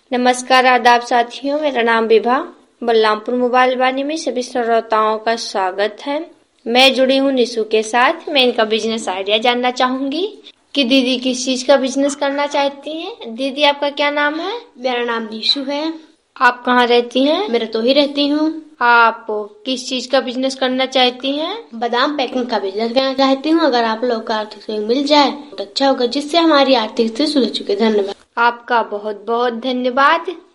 नमस्कार आदाब साथियों, मेरा नाम विभा। बलरामपुर मोबाइल वाणी में सभी श्रोताओं का स्वागत है। मैं जुड़ी हूँ निशु के साथ। मैं इनका बिजनेस आइडिया जानना चाहूंगी कि दीदी किस चीज का बिजनेस करना चाहती हैं। दीदी आपका क्या नाम है? मेरा नाम निशु है। आप कहाँ रहती हैं? मैं तो ही रहती हूँ। आप किस चीज का बिजनेस करना चाहती हैं? बादाम पैकिंग का बिजनेस करना चाहती हूँ। अगर आप लोग को आर्थिक सहयोग मिल जाए तो अच्छा होगा, जिससे हमारी आर्थिक स्थिति सुधर चुके। धन्यवाद। आपका बहुत बहुत धन्यवाद।